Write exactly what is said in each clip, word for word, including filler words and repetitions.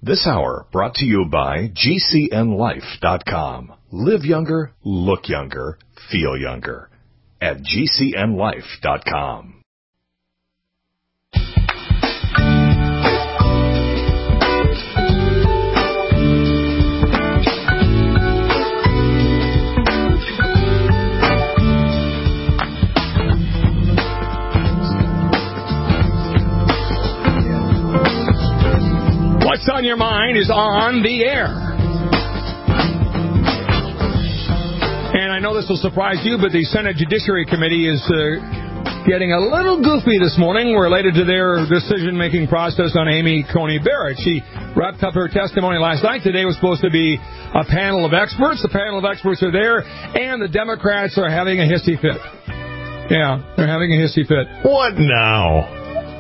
This hour brought to you by G C N life dot com. Live younger, look younger, feel younger at G C N life dot com. What's on Your Mind is on the air. And I know this will surprise you, but the Senate Judiciary Committee is uh, getting a little goofy this morning related to their decision-making process on Amy Coney Barrett. She wrapped up her testimony last night. Today was supposed to be a panel of experts. The panel of experts are there, and the Democrats are having a hissy fit. Yeah, they're having a hissy fit. What now?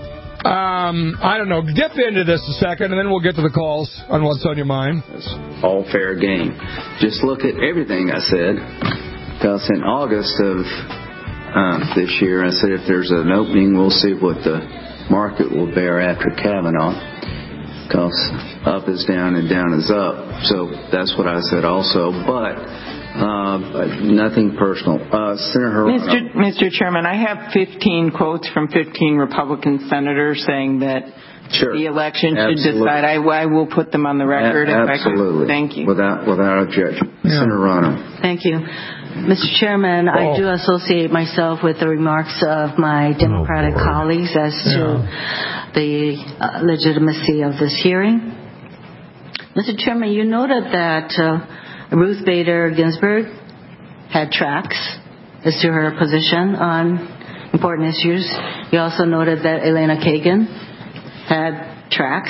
Um, I don't know. Dip into this a second, and then we'll get to the calls on What's on Your Mind. It's all fair game. Just look at everything I said. Because in August of uh, this year, I said if there's an opening, we'll see what the market will bear after Kavanaugh. Because up is down and down is up. So that's what I said also. But... Uh, nothing personal. Uh, Senator Mister Mister Chairman, I have fifteen quotes from fifteen Republican senators saying that sure. the election should Absolutely. decide. I, I will put them on the record. A- if absolutely. I could. Thank you. Without without objection. Yeah. Senator Rano. Thank you. Mister Chairman, oh. I do associate myself with the remarks of my Democratic oh, colleagues as to yeah. the uh, legitimacy of this hearing. Mister Chairman, you noted that uh, Ruth Bader Ginsburg had tracks as to her position on important issues. You also noted that Elena Kagan had tracks.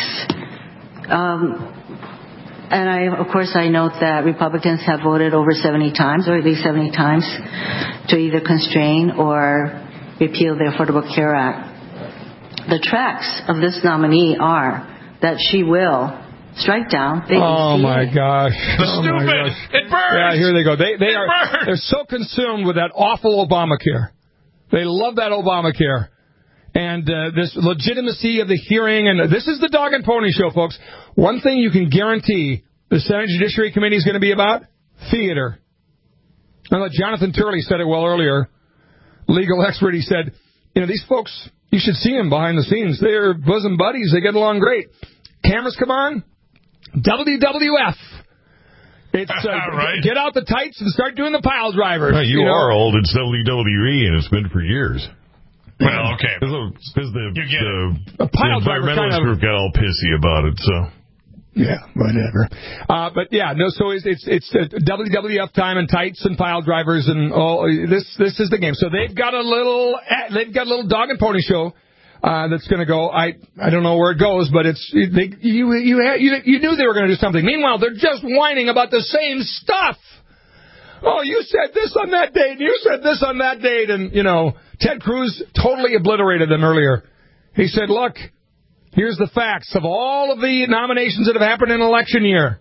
Um, and I, of course, I note that Republicans have voted over seventy times, or at least seventy times, to either constrain or repeal the Affordable Care Act. The tracks of this nominee are that she will strike down the Oh, my gosh. The oh stupid. My gosh. It burns. Yeah, here they go. They they it are burns. they're so consumed with that awful Obamacare. They love that Obamacare. And uh, this legitimacy of the hearing, and this is the dog and pony show, folks. One thing you can guarantee the Senate Judiciary Committee is going to be about: theater. I know Jonathan Turley said it well earlier. Legal expert, he said, you know, these folks, you should see them behind the scenes. They're bosom buddies. They get along great. Cameras come on. W W F. It's uh, right. Get out the tights and start doing the pile drivers. Well, you, you know? are old. It's W W E, and it's been for years. Well, okay. Because the, you get the, a pile the environmentalist kind of, group got all pissy about it, so... Yeah, whatever. Uh, but yeah, no. So it's it's, it's uh, W W F time and tights and pile drivers and all. This this is the game. So they've got a little they've got a little dog and pony show uh, that's going to go. I I don't know where it goes, but it's they you you had, you, you knew they were going to do something. Meanwhile, they're just whining about the same stuff. Oh, you said this on that date, and you said this on that date, and you know Ted Cruz totally obliterated them earlier. He said, look. Here's the facts of all of the nominations that have happened in an election year.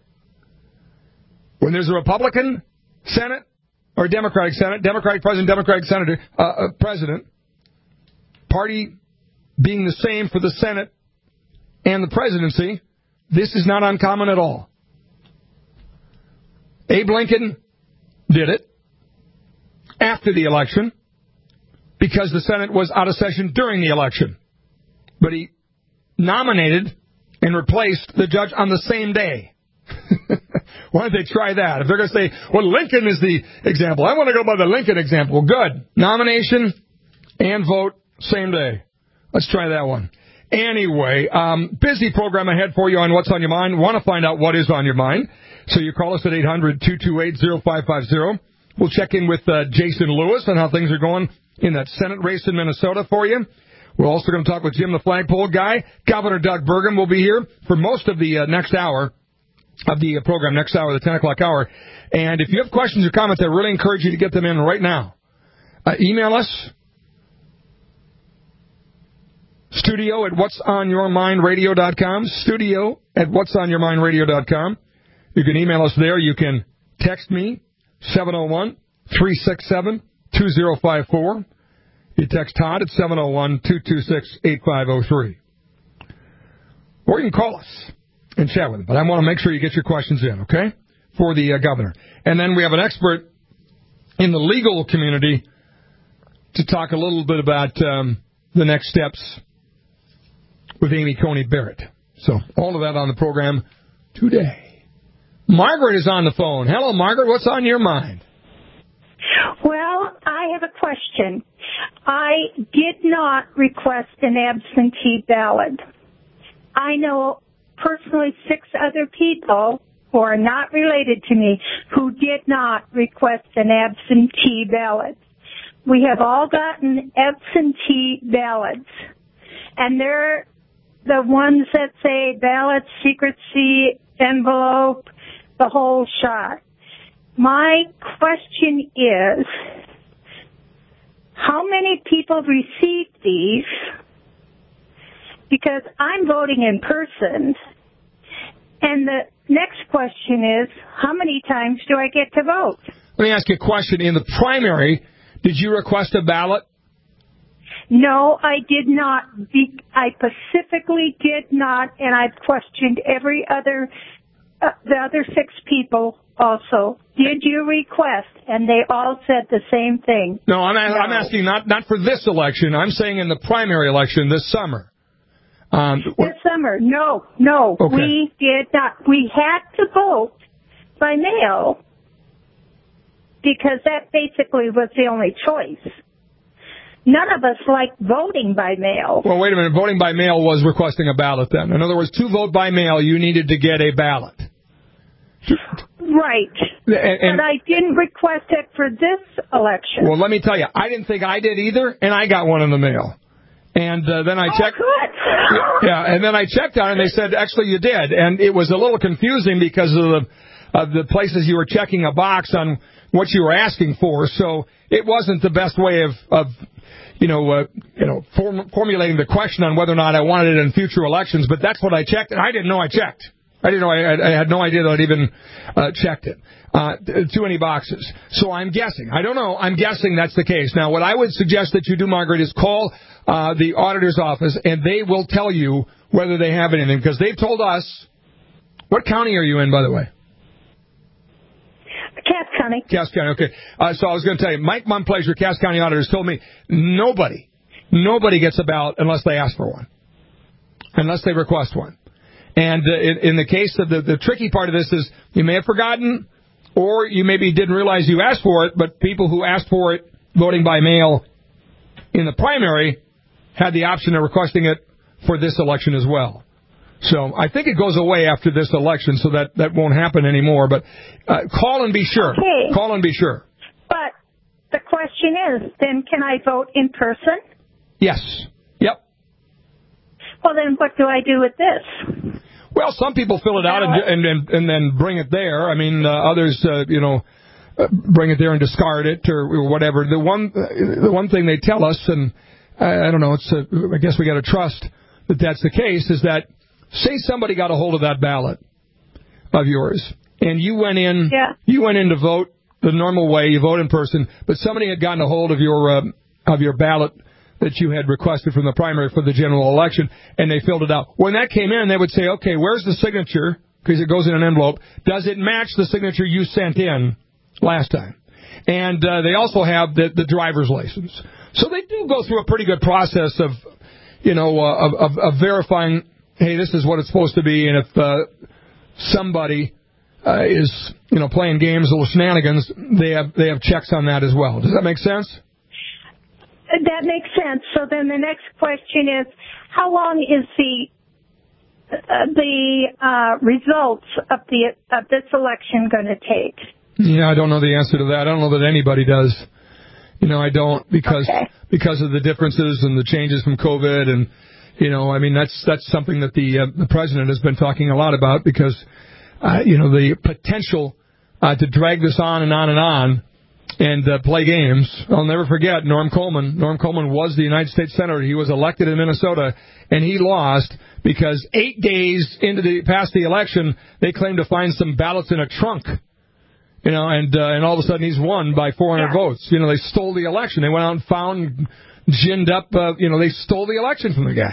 When there's a Republican Senate or Democratic Senate, Democratic President, Democratic Senator, uh, uh, President, party being the same for the Senate and the presidency, this is not uncommon at all. Abe Lincoln did it after the election because the Senate was out of session during the election. But he nominated and replaced the judge on the same day. Why don't they try that? If they're going to say, well, Lincoln is the example, I want to go by the Lincoln example. Good. Nomination and vote same day. Let's try that one. Anyway, um, busy program ahead for you on What's on Your Mind. Want to find out what is on your mind. So you call us at eight hundred, two two eight, oh five five oh. We'll check in with uh, Jason Lewis on how things are going in that Senate race in Minnesota for you. We're also going to talk with Jim, the flagpole guy. Governor Doug Burgum will be here for most of the uh, next hour of the uh, program, next hour, the ten o'clock hour. And if you have questions or comments, I really encourage you to get them in right now. Uh, email us, studio at whats on your mind radio dot com, studio at whats on your mind radio dot com. You can email us there. You can text me, seven oh one, three six seven, two oh five four. You text Todd at seven oh one, two two six, eight five oh three. Or you can call us and chat with him. But I want to make sure you get your questions in, okay, for the uh, governor. And then we have an expert in the legal community to talk a little bit about um, the next steps with Amy Coney Barrett. So all of that on the program today. Margaret is on the phone. Hello, Margaret. What's on your mind? Well, I have a question. I did not request an absentee ballot. I know personally six other people who are not related to me who did not request an absentee ballot. We have all gotten absentee ballots, and they're the ones that say ballot, secrecy, envelope, the whole shot. My question is, how many people received these? Because I'm voting in person. And the next question is, how many times do I get to vote? Let me ask you a question. In the primary, did you request a ballot? No, I did not. I specifically did not, and I've questioned every other, uh, the other six people also. Did you request? And they all said the same thing. No, I'm, a- no. I'm asking not, not for this election. I'm saying in the primary election this summer. Um, this summer, no, no, okay. We did not. We had to vote by mail because that basically was the only choice. None of us like voting by mail. Well, wait a minute. Voting by mail was requesting a ballot then. In other words, to vote by mail, you needed to get a ballot. Right. And, and, but I didn't request it for this election. Well, let me tell you, I didn't think I did either, and I got one in the mail. And uh, then I oh, checked. Good. Yeah, and then I checked on it, and they said, actually, you did. And it was a little confusing because of the, of the places you were checking a box on what you were asking for. So it wasn't the best way of, of you know, uh, you know, form, formulating the question on whether or not I wanted it in future elections. But that's what I checked, and I didn't know I checked. I didn't know. I, I had no idea that I'd even uh, checked it. Uh, too many boxes. So I'm guessing. I don't know. I'm guessing that's the case. Now, what I would suggest that you do, Margaret, is call uh, the auditor's office, and they will tell you whether they have anything, because they've told us. What county are you in, by the way? Cass County. Cass County, okay. Uh, so I was going to tell you, Mike Munpleasure, Cass County auditors, told me nobody, nobody gets a ballot unless they ask for one, unless they request one. And uh, in, in the case of the, the tricky part of this is you may have forgotten, or you maybe didn't realize you asked for it, but people who asked for it voting by mail in the primary had the option of requesting it for this election as well. So I think it goes away after this election, so that, that won't happen anymore. But uh, call and be sure. Okay. Call and be sure. But the question is, then can I vote in person? Yes. Yep. Well, then what do I do with this? Well, some people fill it out and and, and, and then bring it there. I mean, uh, others, uh, you know, uh, bring it there and discard it or whatever. The one, uh, the one thing they tell us, and I, I don't know, it's uh, I guess we got to trust that that's the case, is that say somebody got a hold of that ballot of yours, and you went in, yeah. you went in to vote the normal way, you vote in person, but somebody had gotten a hold of your uh, of your ballot that you had requested from the primary for the general election, and they filled it out. When that came in, they would say, okay, where's the signature? Because it goes in an envelope. Does it match the signature you sent in last time? And uh, they also have the, the driver's license. So they do go through a pretty good process of, you know, uh, of, of, of verifying, hey, this is what it's supposed to be, and if uh, somebody uh, is, you know, playing games, little shenanigans, they have they have checks on that as well. Does that make sense? That makes sense. So then the next question is, how long is the uh, the uh, results of the of this election going to take? Yeah, I don't know the answer to that. I don't know that anybody does. You know, I don't because okay. because of the differences and the changes from COVID, and you know, I mean that's that's something that the uh, the president has been talking a lot about, because uh, you know, the potential uh, to drag this on and on and on. And uh, play games. I'll never forget Norm Coleman. Norm Coleman was the United States Senator. He was elected in Minnesota, and he lost because eight days into the past the election, they claimed to find some ballots in a trunk. You know, and uh, and all of a sudden he's won by four hundred yeah. votes. You know, they stole the election. They went out and found, ginned up. Uh, you know, they stole the election from the guy.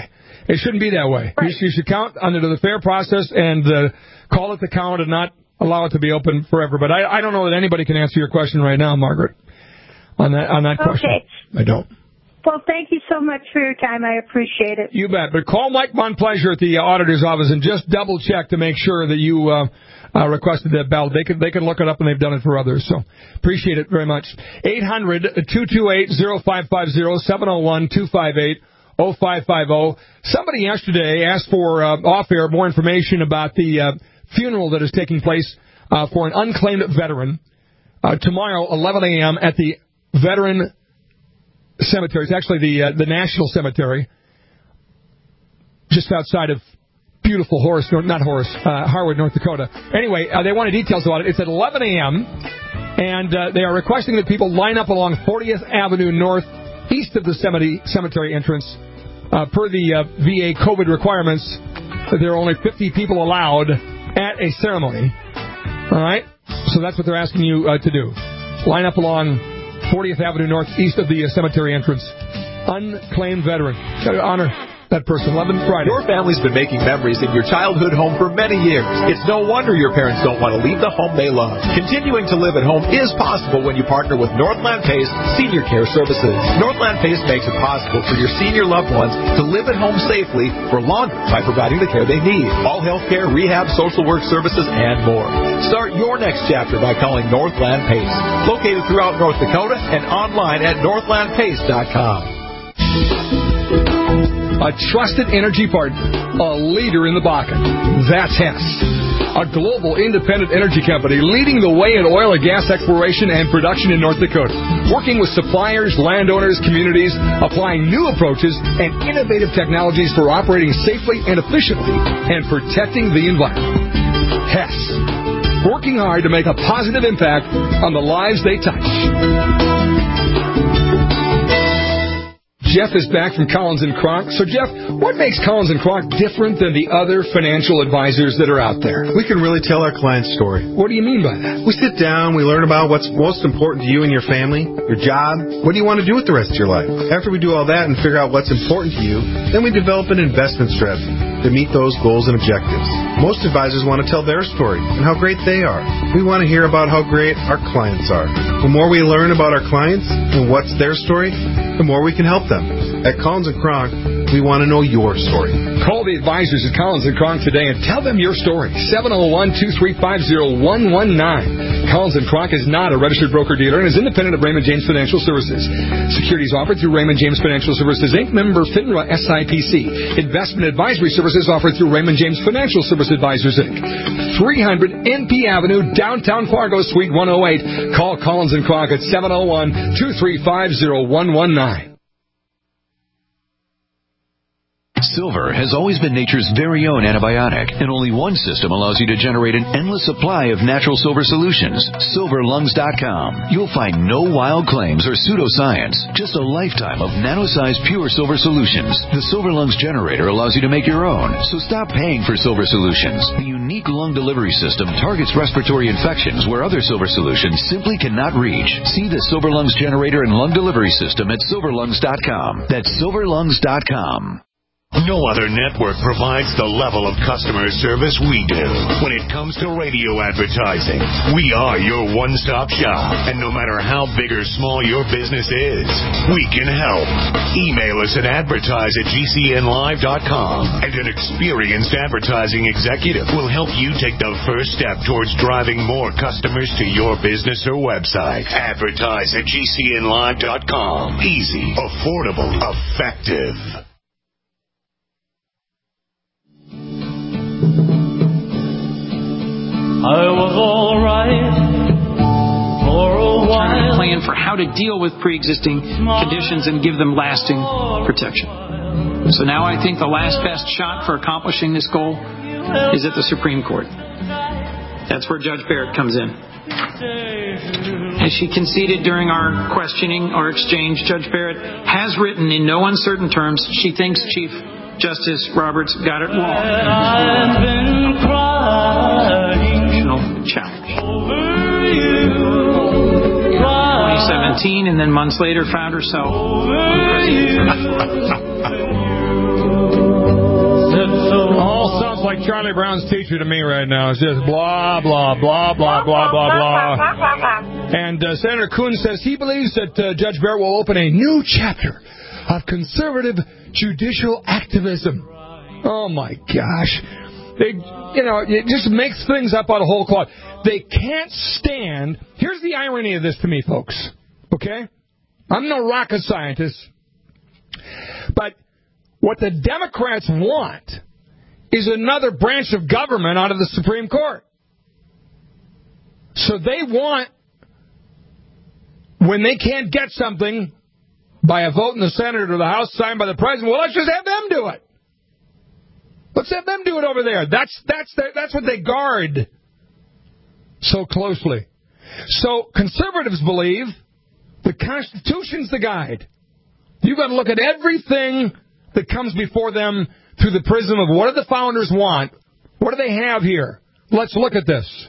It shouldn't be that way. Right. You, you should count under the fair process and uh, call it the count and not allow it to be open forever. But I, I don't know that anybody can answer your question right now, Margaret, on that on that question. Okay. I don't. Well, thank you so much for your time. I appreciate it. You bet. But call Mike Monpleasure at the uh, auditor's office and just double check to make sure that you uh, uh, requested that ballot. They can they can look it up, and they've done it for others. So appreciate it very much. eight hundred, two two eight, oh five five oh, seven oh one, two five eight, oh five five oh. Somebody yesterday asked for uh, off-air more information about the uh, funeral that is taking place uh, for an unclaimed veteran uh, tomorrow, eleven a.m. at the Veteran Cemetery. It's actually the uh, the National Cemetery, just outside of beautiful Horace, not Horace, uh, Harwood, North Dakota. Anyway, uh, they wanted details about it. It's at eleven a.m., and uh, they are requesting that people line up along fortieth Avenue North, east of the cemetery entrance. Uh, per the uh, V A COVID requirements, there are only fifty people allowed at a ceremony. All right? So that's what they're asking you uh, to do. Line up along fortieth Avenue North, east of the uh, cemetery entrance. Unclaimed veteran. Got to honor that person. eleven Friday. Your family's been making memories in your childhood home for many years. It's no wonder your parents don't want to leave the home they love. Continuing to live at home is possible when you partner with Northland Pace Senior Care Services. Northland Pace makes it possible for your senior loved ones to live at home safely for longer by providing the care they need. All health care, rehab, social work services, and more. Start your next chapter by calling Northland Pace. Located throughout North Dakota and online at northland pace dot com. A trusted energy partner, a leader in the Bakken. That's Hess, a global independent energy company leading the way in oil and gas exploration and production in North Dakota, working with suppliers, landowners, communities, applying new approaches and innovative technologies for operating safely and efficiently and protecting the environment. Hess, working hard to make a positive impact on the lives they touch. Jeff is back from Collins and Kronk. So, Jeff, what makes Collins and Kronk different than the other financial advisors that are out there? We can really tell our client's story. What do you mean by that? We sit down, we learn about what's most important to you and your family, your job, what do you want to do with the rest of your life. After we do all that and figure out what's important to you, then we develop an investment strategy to meet those goals and objectives. Most advisors want to tell their story and how great they are. We want to hear about how great our clients are. The more we learn about our clients and what's their story, the more we can help them. At Collins and Kronk, we want to know your story. Call the advisors at Collins and Kronk today and tell them your story. seven oh one, two three five, oh one one nine. Collins and Kronk is not a registered broker-dealer and is independent of Raymond James Financial Services. Securities offered through Raymond James Financial Services, Incorporated. Member FINRA S I P C. Investment advisory services offered through Raymond James Financial Service Advisors, Incorporated. three hundred N P Avenue, downtown Fargo, Suite one oh eight. Call Collins and Kronk at seven oh one, two three five, oh one one nine. Silver has always been nature's very own antibiotic, and only one system allows you to generate an endless supply of natural silver solutions. silver lungs dot com. You'll find no wild claims or pseudoscience, just a lifetime of nano-sized pure silver solutions. The Silver Lungs generator allows you to make your own, so stop paying for silver solutions. The unique lung delivery system targets respiratory infections where other silver solutions simply cannot reach. See the Silver Lungs generator and lung delivery system at silver lungs dot com. That's silver lungs dot com. No other network provides the level of customer service we do. When it comes to radio advertising, we are your one-stop shop. And no matter how big or small your business is, we can help. Email us at advertise at G C N live dot com, and an experienced advertising executive will help you take the first step towards driving more customers to your business or website. Advertise at G C N live dot com. Easy, affordable, effective. I was all right for a while. Plan for how to deal with pre-existing conditions and give them lasting protection. So now I think the last best shot for accomplishing this goal is at the Supreme Court. That's where Judge Barrett comes in. As she conceded during our questioning, our exchange, Judge Barrett has written in no uncertain terms she thinks Chief Justice Roberts got it wrong. I've been crying challenge. over you. twenty seventeen, and then months later found herself over you. All sounds like Charlie Brown's teacher to me right now. It's just blah, blah, blah, blah, blah, blah, blah. And uh, Senator Coons says he believes that uh, Judge Barrett will open a new chapter of conservative judicial activism. Oh, my gosh. They, you know, it just makes things up out of whole cloth. They can't stand. Here's the irony of this to me, folks. Okay? I'm no rocket scientist. But what the Democrats want is another branch of government out of the Supreme Court. So they want, when they can't get something by a vote in the Senate or the House signed by the President, well, let's just have them do it. Let's have them do it over there. That's that's their, that's what they guard so closely. So conservatives believe the Constitution's the guide. You've got to look at everything that comes before them through the prism of what do the founders want? What do they have here? Let's look at this.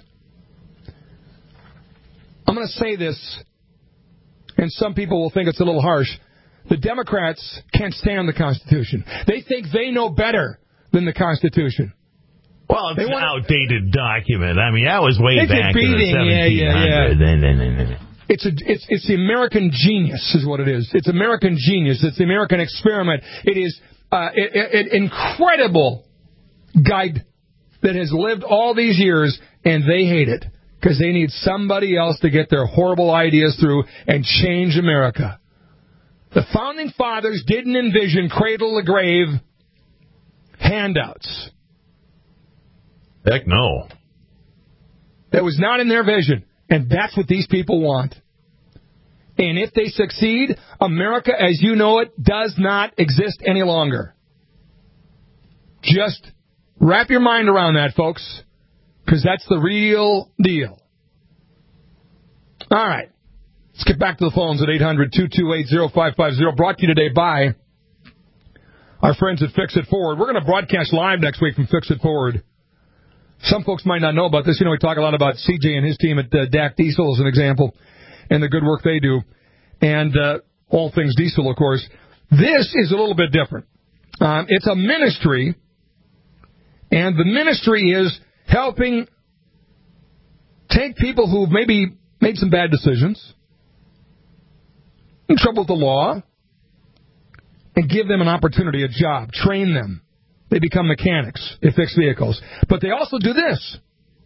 I'm going to say this, and some people will think it's a little harsh. The Democrats can't stand the Constitution. They think they know better than the Constitution. Well, it's they an want outdated document. I mean, that was way it's back beating, in the seventeen hundreds. Yeah, yeah, yeah. It's a, it's, it's the American genius, is what it is. It's American genius. It's the American experiment. It is uh, an incredible guide that has lived all these years, and they hate it because they need somebody else to get their horrible ideas through and change America. The Founding Fathers didn't envision cradle-to-grave handouts. Heck no. That was not in their vision. And that's what these people want. And if they succeed, America, as you know it, does not exist any longer. Just wrap your mind around that, folks, because that's the real deal. All right. Let's get back to the phones at eight hundred, two two eight, oh five five oh. Brought to you today by our friends at Fix It Forward. We're going to broadcast live next week from Fix It Forward. Some folks might not know about this. You know, we talk a lot about C J and his team at uh, D A C Diesel as an example, and the good work they do, and uh, all things diesel, of course. This is a little bit different. Um, it's a ministry, and the ministry is helping take people who've maybe made some bad decisions, in trouble with the law, and give them an opportunity, a job, train them. They become mechanics. They fix vehicles. But they also do this.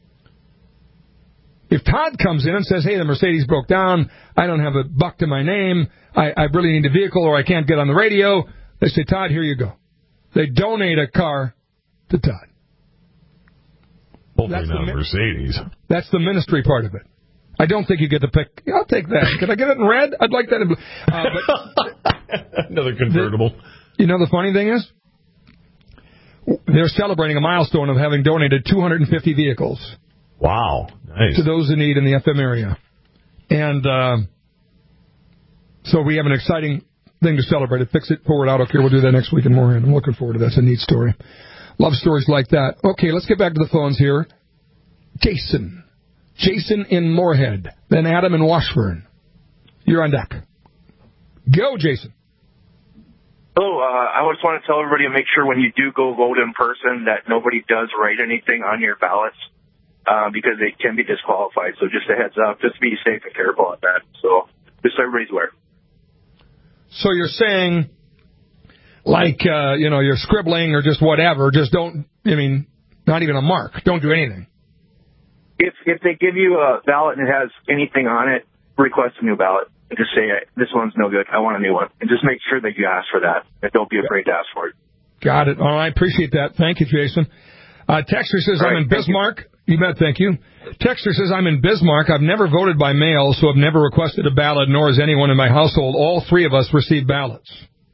If Todd comes in and says, hey, the Mercedes broke down, I don't have a buck to my name, I, I really need a vehicle or I can't get on the radio, they say, Todd, here you go. They donate a car to Todd. Hopefully not a Mercedes. That's the ministry part of it. I don't think you get to pick. I'll take that. Can I get it in red? I'd like that in blue. Uh, but Another convertible. The, you know the funny thing is? They're celebrating a milestone of having donated two hundred fifty vehicles. Wow. Nice. To those in need in the F M area. And uh, so we have an exciting thing to celebrate. At Fix It Forward Auto Care. We'll do that next week in Moran. I'm looking forward to that. It's a neat story. Love stories like that. Okay, let's get back to the phones here. Jason. Jason in Moorhead. Then Adam in Washburn. You're on deck. Go, Jason. Hello, uh, I just want to tell everybody to make sure when you do go vote in person that nobody does write anything on your ballots uh, because they can be disqualified. So just a heads up, just be safe and careful on that. So just so everybody's aware. So you're saying, like, uh, you know, you're scribbling or just whatever, just don't, I mean, not even a mark. Don't do anything. If if they give you a ballot and it has anything on it, request a new ballot. And just say, this one's no good. I want a new one. And just make sure that you ask for that. And don't be afraid to ask for it. Got it. All right. Appreciate that. Thank you, Jason. Uh, Texter says, right, I'm in Bismarck. You. you bet. Thank you. Texter says, I'm in Bismarck. I've never voted by mail, so I've never requested a ballot, nor has anyone in my household. All three of us received ballots.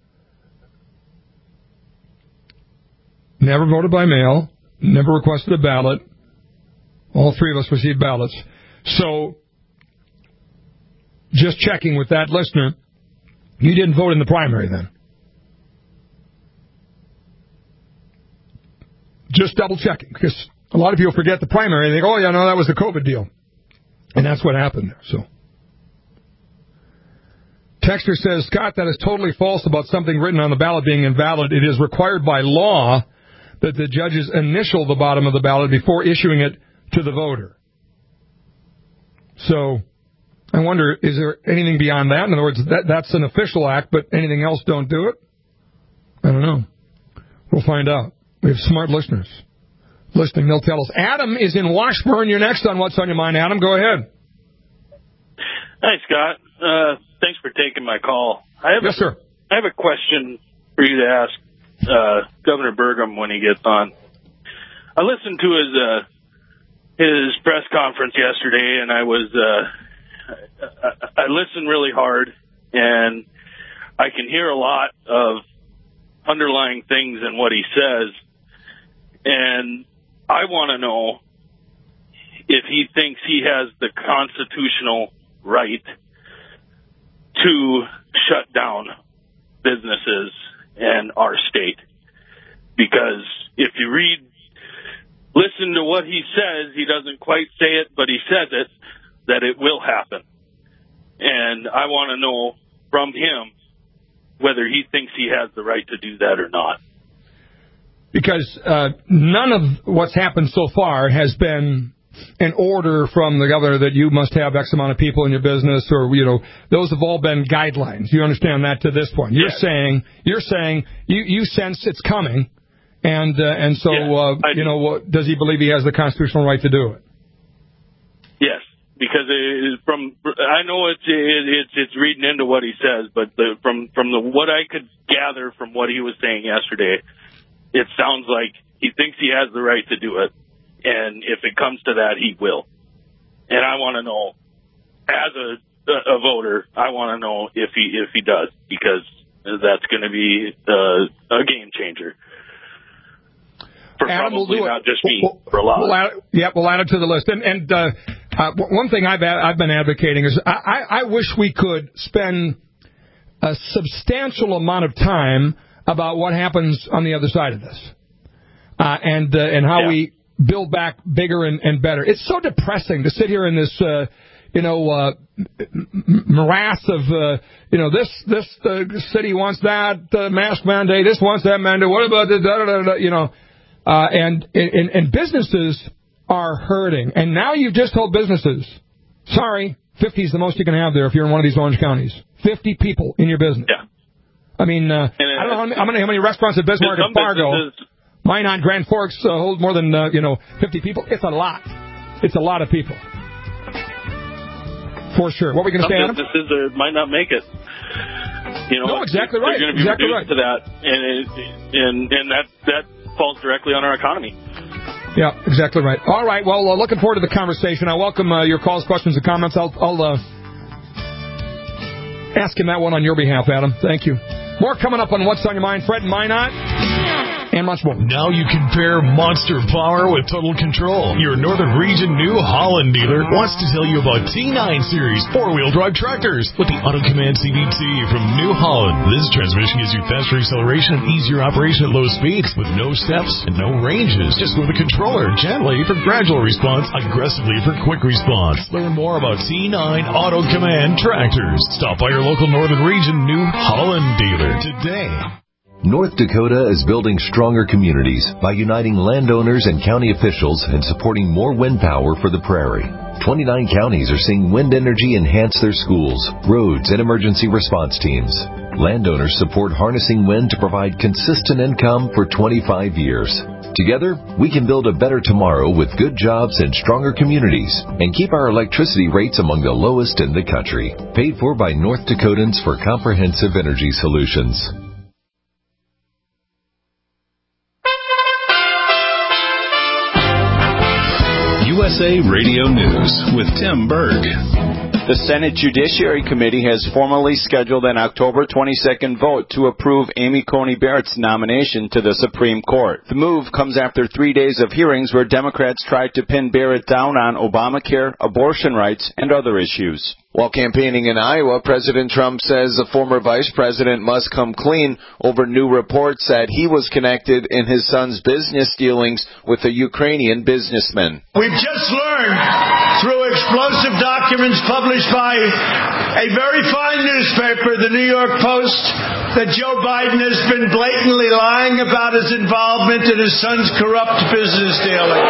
Never voted by mail. Never requested a ballot. All three of us received ballots. So, just checking with that listener, you didn't vote in the primary then. Just double checking, because a lot of people forget the primary. They go, oh, yeah, no, that was the COVID deal. And that's what happened there. So, Texter says, Scott, that is totally false about something written on the ballot being invalid. It is required by law that the judges initial the bottom of the ballot before issuing it to the voter. So I wonder, is there anything beyond that? In other words, that that's an official act, but anything else don't do it? I don't know. We'll find out. We have smart listeners listening. They'll tell us. Adam is in Washburn. You're next on What's on Your Mind. Adam, go ahead. Hi, Scott. Uh, thanks for taking my call. I have yes, a, sir. I have a question for you to ask uh, Governor Burgum when he gets on. I listened to his uh, his press conference yesterday, and I was uh, I, I listened really hard, and I can hear a lot of underlying things in what he says, and I want to know if he thinks he has the constitutional right to shut down businesses in our state. Because if you read, listen to what he says, he doesn't quite say it, but he says it, that it will happen. And I want to know from him whether he thinks he has the right to do that or not. Because uh, none of what's happened so far has been an order from the governor that you must have X amount of people in your business, or, you know, those have all been guidelines. You understand that to this point. You're yes. saying, you're saying you, you sense it's coming, and uh, and so, yes, uh, you do. know, does he believe he has the constitutional right to do it? Yes, because it, from I know it's it, it's it's reading into what he says, but the, from from the what I could gather from what he was saying yesterday, it sounds like he thinks he has the right to do it. And if it comes to that, he will. And I want to know, as a, a voter, I want to know if he if he does, because that's going to be uh, a game changer for Adam, probably we'll not just me, we'll, for a lot. We'll add, yeah, we'll add it to the list. And, and uh, uh, one thing I've I've been advocating is I, I wish we could spend a substantial amount of time about what happens on the other side of this, uh, and uh, and how yeah. we build back bigger and, and better. It's so depressing to sit here in this, uh, you know, uh, morass of, uh, you know, this this uh, city wants that uh, mask mandate, this wants that mandate. What about the da, da, da, da, you know? Uh, and, and and businesses are hurting. And now you've just told businesses, sorry, fifty is the most you can have there if you're in one of these orange counties. fifty people in your business. Yeah. I mean, uh, I don't know how many, how many how many restaurants at Bismarck and Fargo. Mine on Grand Forks uh, hold more than, uh, you know, fifty people. It's a lot. It's a lot of people. For sure. What were we going to say, Adam? Some businesses uh, might not make it. You know, no, exactly right. They're going to be exactly reduced right. to that, and it, and and that that falls directly on our economy. Yeah, exactly right. All right. Well, uh, looking forward to the conversation. I welcome uh, your calls, questions, and comments. I'll, I'll uh, ask him that one on your behalf, Adam. Thank you. More coming up on What's on Your Mind. Fred and Minot. And much more. Now you can pair monster power with total control. Your Northern Region New Holland dealer wants to tell you about T nine Series four-wheel drive tractors with the Auto Command C V T from New Holland. This transmission gives you faster acceleration and easier operation at low speeds with no steps and no ranges. Just with the controller, gently for gradual response, aggressively for quick response. Learn more about T nine Auto Command tractors. Stop by your local Northern Region New Holland dealer today. North Dakota is building stronger communities by uniting landowners and county officials and supporting more wind power for the prairie. twenty-nine counties are seeing wind energy enhance their schools, roads, and emergency response teams. Landowners support harnessing wind to provide consistent income for twenty-five years. Together, we can build a better tomorrow with good jobs and stronger communities and keep our electricity rates among the lowest in the country. Paid for by North Dakotans for Comprehensive Energy Solutions. U S A Radio News with Tim Berg. The Senate Judiciary Committee has formally scheduled an October twenty-second vote to approve Amy Coney Barrett's nomination to the Supreme Court. The move comes after three days of hearings where Democrats tried to pin Barrett down on Obamacare, abortion rights, and other issues. While campaigning in Iowa, President Trump says the former vice president must come clean over new reports that he was connected in his son's business dealings with a Ukrainian businessman. We've just learned through explosive documents published published by a very fine newspaper, the New York Post, that Joe Biden has been blatantly lying about his involvement in his son's corrupt business dealing.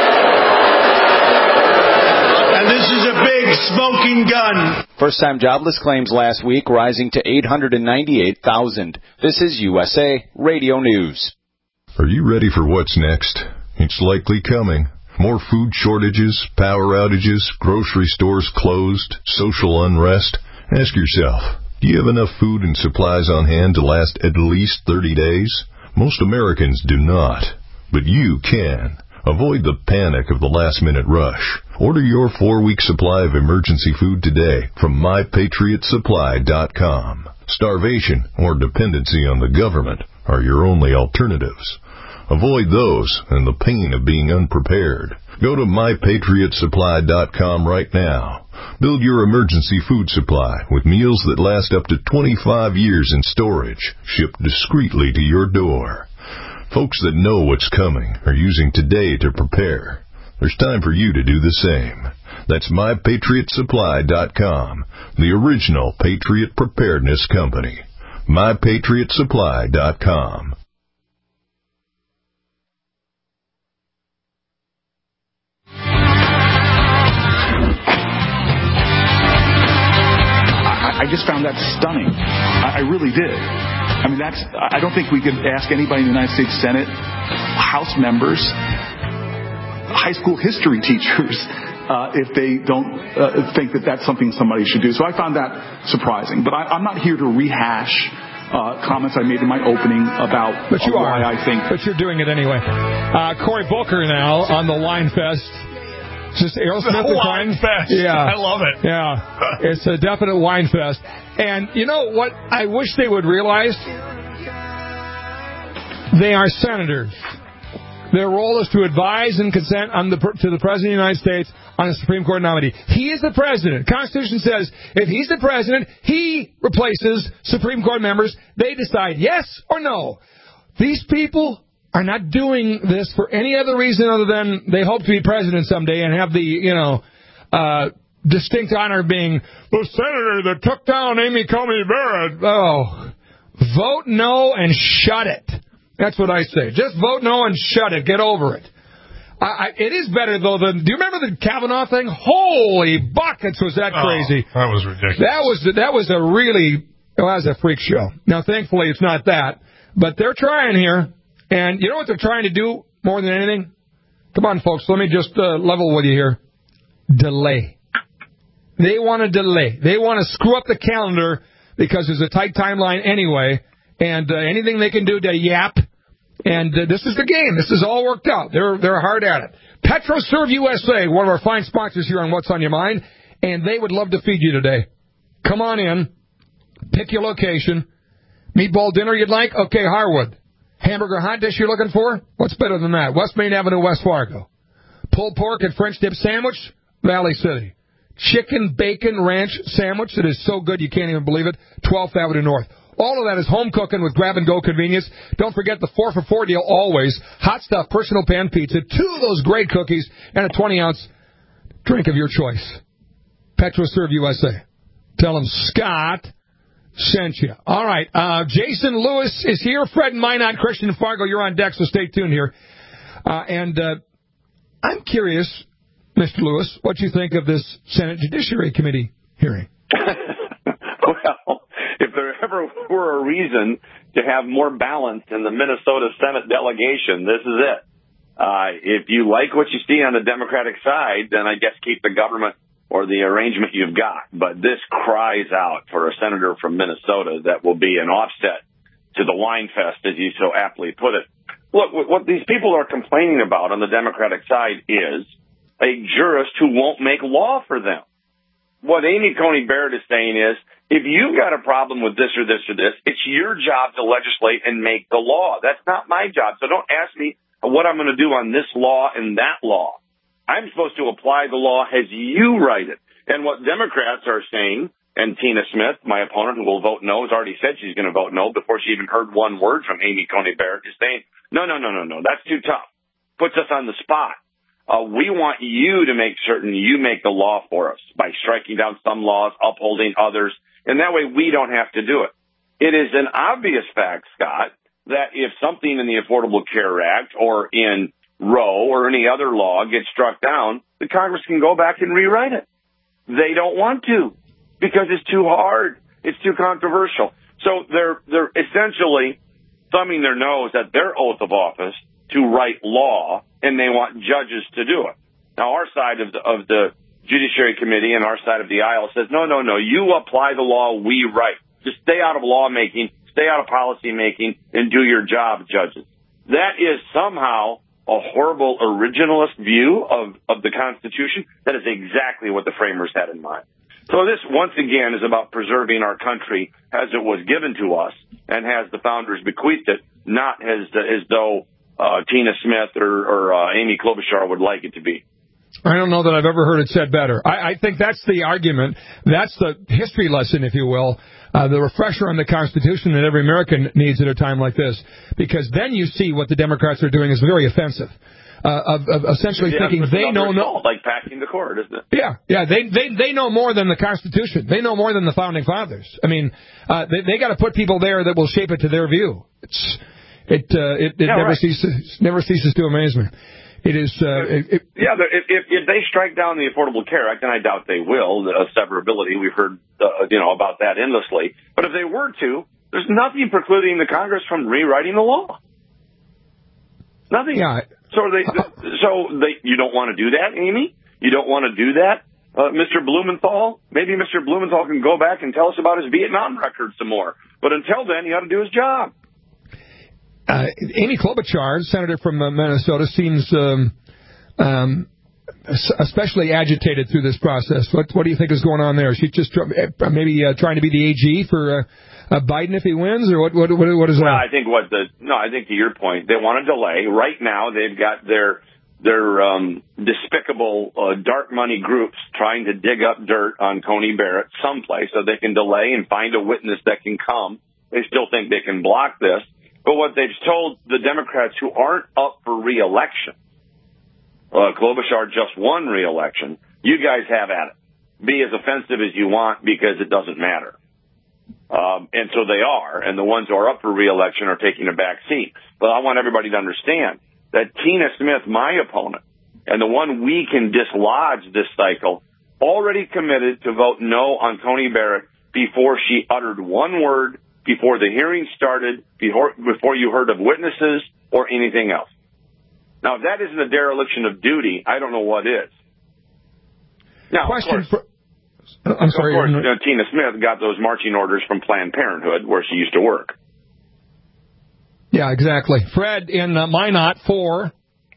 And this is a big smoking gun. First-time jobless claims last week rising to eight hundred ninety-eight thousand. This is U S A Radio News. Are you ready for what's next? It's likely coming. More food shortages, power outages, grocery stores closed, social unrest. Ask yourself, do you have enough food and supplies on hand to last at least thirty days? Most Americans do not, but you can. Avoid the panic of the last-minute rush. Order your four-week supply of emergency food today from my patriot supply dot com. Starvation or dependency on the government are your only alternatives. Avoid those and the pain of being unprepared. Go to my patriot supply dot com right now. Build your emergency food supply with meals that last up to twenty-five years in storage, shipped discreetly to your door. Folks that know what's coming are using today to prepare. There's time for you to do the same. That's my patriot supply dot com, the original Patriot Preparedness Company. my patriot supply dot com. I just found that stunning. I, I really did. I mean, that's. I don't think we could ask anybody in the United States Senate, House members, high school history teachers, uh, if they don't uh, think that that's something somebody should do. So I found that surprising. But I, I'm not here to rehash uh, comments I made in my opening about but you uh, why are. I think. But you're doing it anyway. Uh, Cory Booker now on the Wine Fest. Just Aerosmith the wine fest. Yeah. I love it. Yeah. It's a definite wine fest. And you know what I wish they would realize? They are senators. Their role is to advise and consent on the, to the President of the United States on a Supreme Court nominee. He is the President. The Constitution says if he's the President, he replaces Supreme Court members. They decide yes or no. These people are not doing this for any other reason other than they hope to be president someday and have the, you know, uh, distinct honor of being the senator that took down Amy Coney Barrett. Oh, vote no and shut it. That's what I say. Just vote no and shut it. Get over it. I, I, it is better, though, than... Do you remember the Kavanaugh thing? Holy buckets, was that crazy. Oh, that was ridiculous. That was, that was a really... Well, that was a freak show. Now, thankfully, it's not that. But they're trying here. And you know what they're trying to do more than anything? Come on, folks. Let me just uh, level with you here. Delay. They want to delay. They want to screw up the calendar because there's a tight timeline anyway. And uh, anything they can do to yap. And uh, this is the game. This is all worked out. They're they're hard at it. PetroServe U S A, one of our fine sponsors here on What's on Your Mind. And they would love to feed you today. Come on in. Pick your location. Meatball dinner you'd like? Okay, Harwood. Hamburger hot dish you're looking for? What's better than that? West Main Avenue, West Fargo. Pulled pork and French dip sandwich? Valley City. Chicken bacon ranch sandwich that is so good you can't even believe it? twelfth Avenue North. All of that is home cooking with grab-and-go convenience. Don't forget the four for four deal always. Hot stuff, personal pan pizza, two of those great cookies, and a twenty-ounce drink of your choice. PetroServe U S A. Tell them Scott sent you. All right. Uh, Jason Lewis is here. Fred Minot, Christian Fargo, you're on deck, so stay tuned here. Uh, and uh, I'm curious, Mister Lewis, what you think of this Senate Judiciary Committee hearing. Well, if there ever were a reason to have more balance in the Minnesota Senate delegation, this is it. Uh, if you like what you see on the Democratic side, then I guess keep the government or the arrangement you've got. But this cries out for a senator from Minnesota that will be an offset to the wine fest, as you so aptly put it. Look, what these people are complaining about on the Democratic side is a jurist who won't make law for them. What Amy Coney Barrett is saying is, if you've got a problem with this or this or this, it's your job to legislate and make the law. That's not my job. So don't ask me what I'm going to do on this law and that law. I'm supposed to apply the law as you write it. And what Democrats are saying, and Tina Smith, my opponent who will vote no, has already said she's going to vote no before she even heard one word from Amy Coney Barrett, is saying, no, no, no, no, no, that's too tough. Puts us on the spot. Uh, we want you to make certain you make the law for us by striking down some laws, upholding others, and that way we don't have to do it. It is an obvious fact, Scott, that if something in the Affordable Care Act or in Roe or any other law gets struck down, the Congress can go back and rewrite it. They don't want to because it's too hard. It's too controversial. So they're they're essentially thumbing their nose at their oath of office to write law, and they want judges to do it. Now, our side of the, of the Judiciary Committee and our side of the aisle says, no, no, no, you apply the law we write. Just stay out of lawmaking, stay out of policy making, and do your job, judges. That is somehow a horrible originalist view of, of the Constitution. That is exactly what the framers had in mind. So this, once again, is about preserving our country as it was given to us and as the founders bequeathed it, not as, as though uh, Tina Smith or, or uh, Amy Klobuchar would like it to be. I don't know that I've ever heard it said better. I, I think that's the argument. That's the history lesson, if you will, uh, the refresher on the Constitution that every American needs at a time like this. Because then you see what the Democrats are doing is very offensive. Uh, of, of essentially yeah, thinking they know no, like packing the court, isn't it? Yeah, yeah, they they they know more than the Constitution. They know more than the founding fathers. I mean, uh, they they got to put people there that will shape it to their view. It's it uh, it, it yeah, never right. ceases never ceases to amaze me. It is. Uh, it, it, yeah, if, if if they strike down the Affordable Care Act, and I doubt they will, the severability, we've heard uh, you know about that endlessly. But if they were to, there's nothing precluding the Congress from rewriting the law. Nothing. Yeah. So they, so they, you don't want to do that, Amy? You don't want to do that, uh, Mister Blumenthal? Maybe Mister Blumenthal can go back and tell us about his Vietnam record some more. But until then, he ought to do his job. Uh, Amy Klobuchar, senator from uh, Minnesota, seems um, um, especially agitated through this process. What, what do you think is going on there? Is she just tr- maybe uh, trying to be the A G for uh, uh, Biden if he wins, or what? What, what, what is that? Well, I think what the no, I think to your point, they want to delay. Right now, they've got their their um, despicable uh, dark money groups trying to dig up dirt on Coney Barrett someplace so they can delay and find a witness that can come. They still think they can block this. But what they've told the Democrats who aren't up for re-election, uh, Klobuchar just won re-election, you guys have at it. Be as offensive as you want because it doesn't matter. Um, and so they are, and the ones who are up for re-election are taking a back seat. But I want everybody to understand that Tina Smith, my opponent, and the one we can dislodge this cycle, already committed to vote no on Coney Barrett before she uttered one word, before the hearing started, before, before you heard of witnesses or anything else. Now, if that isn't a dereliction of duty, I don't know what is. Now, Question of course, for, I'm sorry. Of course, uh, Tina Smith got those marching orders from Planned Parenthood, where she used to work. Yeah, exactly. Fred in uh, Minot for.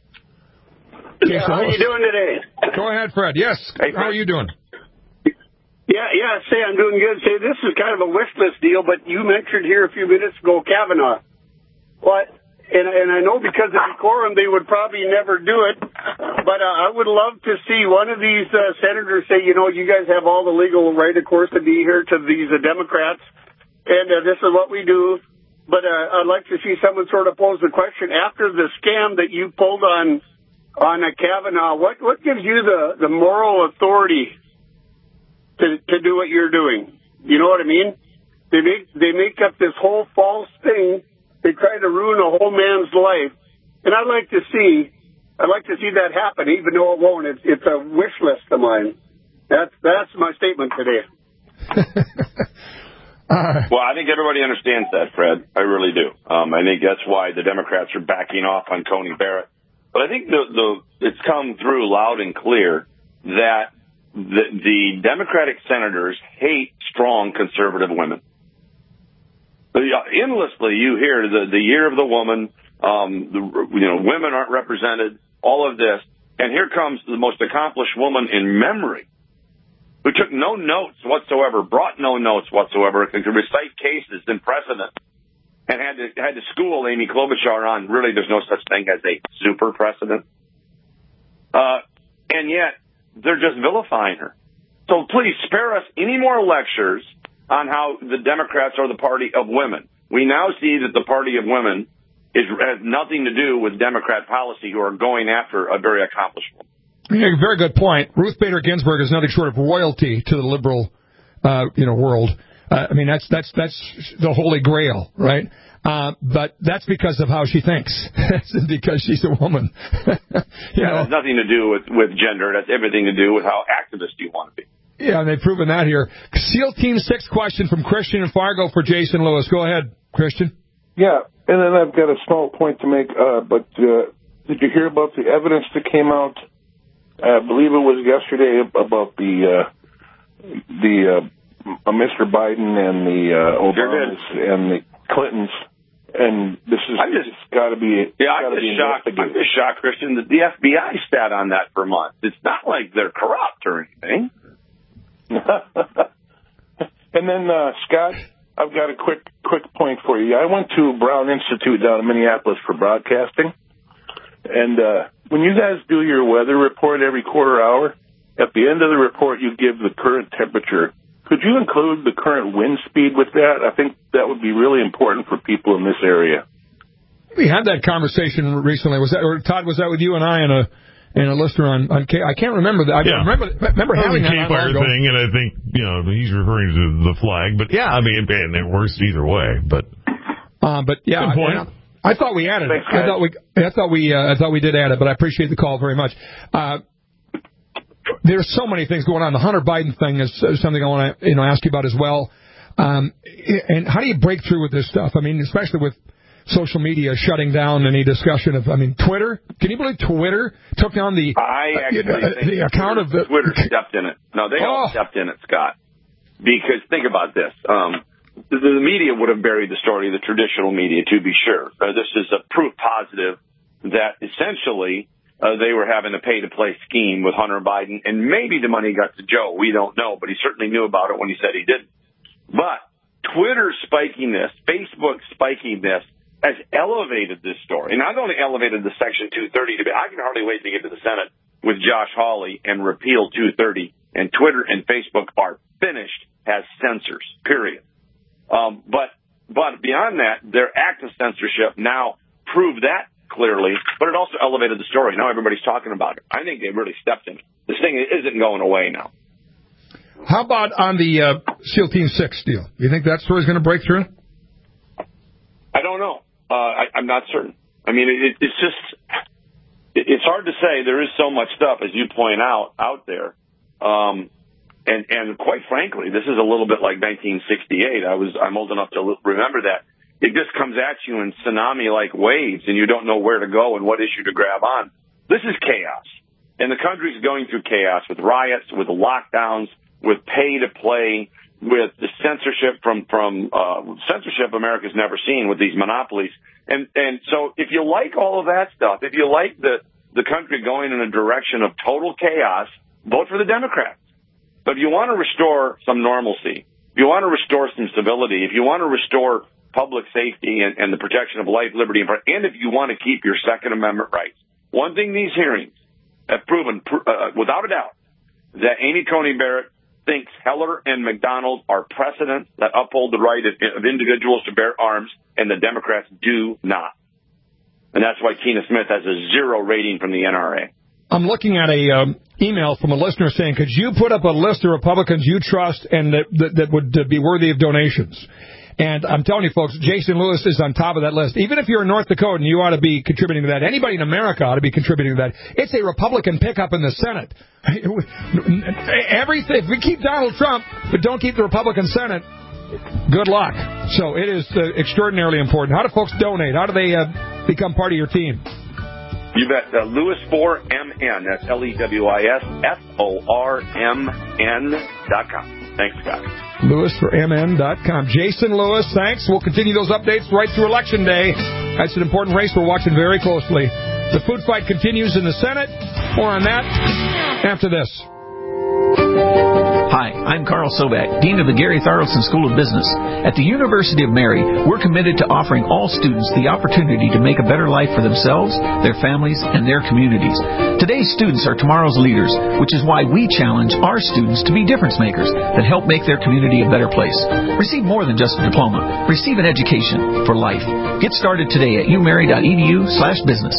Yeah, how are you doing today? Go ahead, Fred. Yes. Hey, how are you doing? Yeah, yeah, say I'm doing good. Say this is kind of a wish list deal, but you mentioned here a few minutes ago Kavanaugh. What? And, and I know because of decorum they would probably never do it, but uh, I would love to see one of these uh, senators say, you know, you guys have all the legal right, of course, to be here to these uh, Democrats, and uh, this is what we do. But uh, I'd like to see someone sort of pose the question, after the scam that you pulled on on uh, Kavanaugh, what, what gives you the, the moral authority to to do what you're doing? You know what I mean? They make they make up this whole false thing. They try to ruin a whole man's life, and I'd like to see I'd like to see that happen, even though it won't. It's it's a wish list of mine. That's that's my statement today. uh, well, I think everybody understands that, Fred. I really do. Um, I think that's why the Democrats are backing off on Coney Barrett. But I think the the it's come through loud and clear that The, the Democratic senators hate strong conservative women. Endlessly, you hear the, the year of the woman, um, the, you know, women aren't represented, all of this. And here comes the most accomplished woman in memory, who took no notes whatsoever, brought no notes whatsoever, could recite cases and precedent, and had to, had to school Amy Klobuchar on, really, there's no such thing as a super precedent. Uh, and yet, they're just vilifying her. So please spare us any more lectures on how the Democrats are the party of women. We now see that the party of women is has nothing to do with Democrat policy who are going after a very accomplished woman. Yeah, very good point. Ruth Bader Ginsburg is nothing short of royalty to the liberal, uh, you know, world. Uh, I mean, that's that's that's the holy grail, right? Uh, but that's because of how she thinks. Because she's a woman. you yeah, know? It has nothing to do with, with gender. That's everything to do with how activist you want to be. Yeah, and they've proven that here. SEAL Team six question from Christian in Fargo for Jason Lewis. Go ahead, Christian. Yeah, and then I've got a small point to make. Uh, but uh, did you hear about the evidence that came out? I believe it was yesterday about the uh, the uh, Mister Biden and the uh, Obamas and the Clintons. And this is I'm just got to be yeah. I'm just shocked. I'm just shocked, Christian, that the F B I sat on that for months. It's not like they're corrupt or anything. And then uh, Scott, I've got a quick quick point for you. I went to Brown Institute down in Minneapolis for broadcasting, and uh, when you guys do your weather report every quarter hour, at the end of the report you give the current temperature. Could you include the current wind speed with that? I think that would be really important for people in this area. We had that conversation recently. Was that, or Todd, was that with you and I and a and a listener on, on K? I can't remember that. I yeah. remember remember that having was a that campfire thing, and I think you know he's referring to the flag. But yeah, I mean, and it works either way. But uh, but yeah, good point. I, I thought we added Thanks, it. I thought we I thought we uh, I thought we did add it, but I appreciate the call very much. Uh, There's so many things going on. The Hunter Biden thing is something I want to, you know, ask you about as well. Um, and how do you break through with this stuff? I mean, especially with social media shutting down any discussion of, I mean, Twitter. Can you believe Twitter took down the I actually uh, think the account of the Twitter stepped in it. No, they all oh. stepped in it, Scott. Because think about this. Um, the, the media would have buried the story, the traditional media, to be sure. Uh, this is a proof positive that essentially Uh, they were having a pay-to-play scheme with Hunter Biden, and maybe the money got to Joe. We don't know, but he certainly knew about it when he said he didn't. But Twitter spiking this, Facebook spiking this, has elevated this story. And not only elevated the Section two thirty debate, I can hardly wait to get to the Senate with Josh Hawley and repeal two thirty. And Twitter and Facebook are finished as censors, period. Um, but but beyond that, their act of censorship now proved that clearly, but it also elevated the story. Now everybody's talking about it. I think they really stepped in it. This thing isn't going away now. How about on the uh, SEAL Team six deal? You think that story's going to break through? I don't know. Uh, I, I'm not certain. I mean, it, it's just, it, it's hard to say. There is so much stuff, as you point out, out there. Um, and, and quite frankly, this is a little bit like nineteen sixty-eight. I was, I'm old enough to remember that. It just comes at you in tsunami-like waves, and you don't know where to go and what issue to grab on. This is chaos. And the country's going through chaos with riots, with lockdowns, with pay-to-play, with the censorship from, from uh, censorship America's never seen with these monopolies. And, and so if you like all of that stuff, if you like the, the country going in a direction of total chaos, vote for the Democrats. But if you want to restore some normalcy, if you want to restore some civility, if you want to restore public safety and, and the protection of life, liberty, and, and if you want to keep your Second Amendment rights. One thing these hearings have proven, uh, without a doubt, that Amy Coney Barrett thinks Heller and McDonald are precedents that uphold the right of, of individuals to bear arms, and the Democrats do not. And that's why Tina Smith has a zero rating from the N R A. I'm looking at a um, email from a listener saying, could you put up a list of Republicans you trust and that, that, that would uh, be worthy of donations? And I'm telling you, folks, Jason Lewis is on top of that list. Even if you're in North Dakota, you ought to be contributing to that. Anybody in America ought to be contributing to that. It's a Republican pickup in the Senate. Everything. If we keep Donald Trump, but don't keep the Republican Senate, good luck. So it is uh, extraordinarily important. How do folks donate? How do they uh, become part of your team? You bet. Uh, Lewis four M N. That's L E W I S F O R M N dot com. Thanks, Scott. Lewis for M N dot com. Jason Lewis, thanks. We'll continue those updates right through Election Day. That's an important race we're watching very closely. The food fight continues in the Senate. More on that after this. Hi, I'm Carl Sobak, Dean of the Gary Tharlson School of Business. At the University of Mary, we're committed to offering all students the opportunity to make a better life for themselves, their families, and their communities. Today's students are tomorrow's leaders, which is why we challenge our students to be difference makers that help make their community a better place. Receive more than just a diploma. Receive an education for life. Get started today at umary.edu slash business.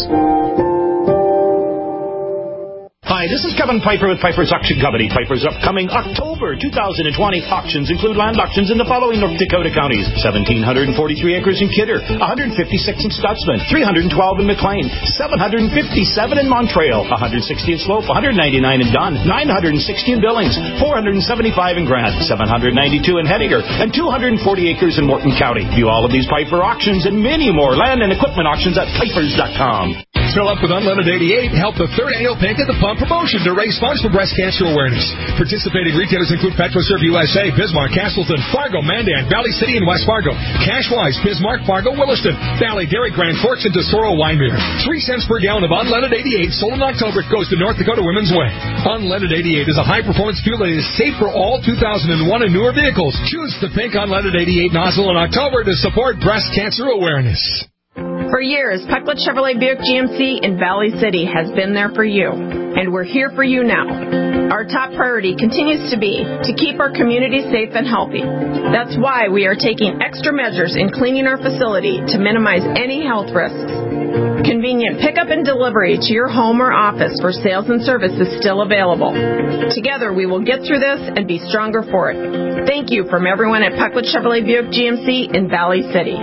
Hi, this is Kevin Piper with Piper's Auction Company. Piper's upcoming October two thousand twenty auctions include land auctions in the following North Dakota counties: one thousand seven hundred forty-three acres in Kidder, one hundred fifty-six in Stutzman, three hundred twelve in McLean, seven hundred fifty-seven in Montreal, one hundred sixty in Slope, one hundred ninety-nine in Dunn, nine hundred sixty in Billings, four hundred seventy-five in Grant, seven hundred ninety-two in Hettinger, and two hundred forty acres in Morton County. View all of these Piper auctions and many more land and equipment auctions at pipers dot com. Fill up with Unleaded eighty-eight and help the third annual Pink at the Pump promotion to raise funds for breast cancer awareness. Participating retailers include PetroServe U S A, Bismarck, Castleton, Fargo, Mandan, Valley City, and West Fargo. Cashwise, Bismarck, Fargo, Williston, Valley, Dairy, Grand Forks, and Tesoro, Wyndmere. Three cents per gallon of Unleaded eighty-eight sold in October goes to North Dakota Women's Way. Unleaded eighty-eight is a high-performance fuel that is safe for all two thousand one and newer vehicles. Choose the Pink Unleaded eighty-eight nozzle in October to support breast cancer awareness. For years, Pecklet Chevrolet Buick G M C in Valley City has been there for you, and we're here for you now. Our top priority continues to be to keep our community safe and healthy. That's why we are taking extra measures in cleaning our facility to minimize any health risks. Convenient pickup and delivery to your home or office for sales and service is still available. Together, we will get through this and be stronger for it. Thank you from everyone at Pecklet Chevrolet Buick G M C in Valley City.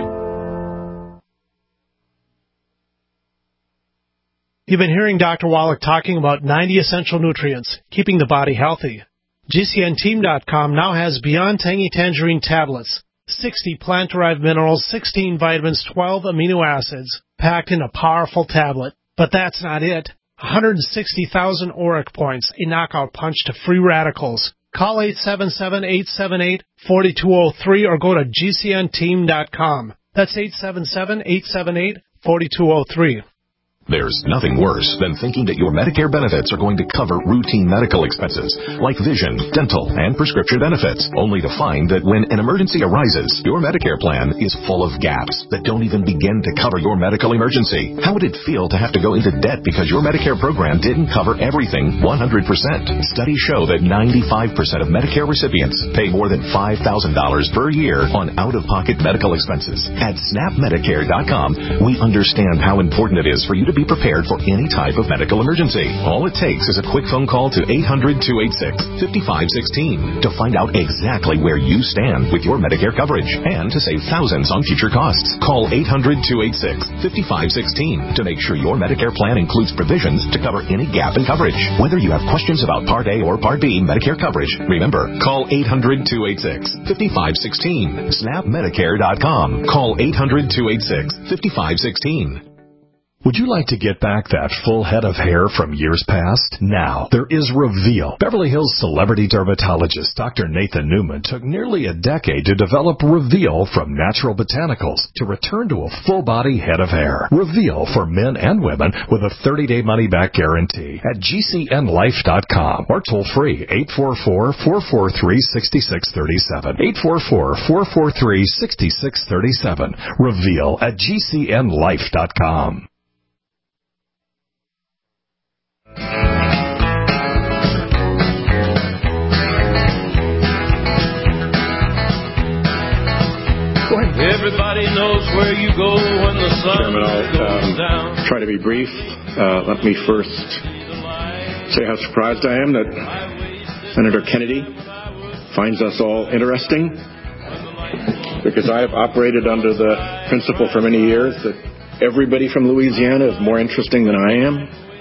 You've been hearing Doctor Wallach talking about ninety essential nutrients, keeping the body healthy. G C N team dot com now has Beyond Tangy Tangerine tablets, sixty plant-derived minerals, sixteen vitamins, twelve amino acids, packed in a powerful tablet. But that's not it. one hundred sixty thousand auric points, a knockout punch to free radicals. Call eight seven seven, eight seven eight, four two zero three or go to G C N team dot com. That's eight seven seven, eight seven eight, four two zero three. There's nothing worse than thinking that your Medicare benefits are going to cover routine medical expenses like vision, dental, and prescription benefits, only to find that when an emergency arises, your Medicare plan is full of gaps that don't even begin to cover your medical emergency. How would it feel to have to go into debt because your Medicare program didn't cover everything one hundred percent? Studies show that ninety-five percent of Medicare recipients pay more than five thousand dollars per year on out-of-pocket medical expenses. At snap medicare dot com, we understand how important it is for you to be prepared for any type of medical emergency. All it takes is a quick phone call to eight hundred, two eight six, five five one six to find out exactly where you stand with your Medicare coverage and to save thousands on future costs. Call eight hundred, two eight six, five five one six to make sure your Medicare plan includes provisions to cover any gap in coverage. Whether you have questions about Part A or Part B Medicare coverage, remember, call eight hundred, two eight six, five five one six. snap medicare dot com. Call eight hundred, two eight six, five five one six. Would you like to get back that full head of hair from years past? Now, there is Reveal. Beverly Hills celebrity dermatologist Doctor Nathan Newman took nearly a decade to develop Reveal from natural botanicals to return to a full-body head of hair. Reveal for men and women with a thirty-day money-back guarantee at G C N life dot com or toll-free eight four four, four four three, six six three seven. eight four four, four four three, six six three seven. Reveal at G C N life dot com. Everybody knows where you go when the sun Chairman, I'll goes um, down. try to be brief. Uh, let me first say how surprised I am that Senator Kennedy finds us all interesting, because I have operated under the principle for many years that everybody from Louisiana is more interesting than I am.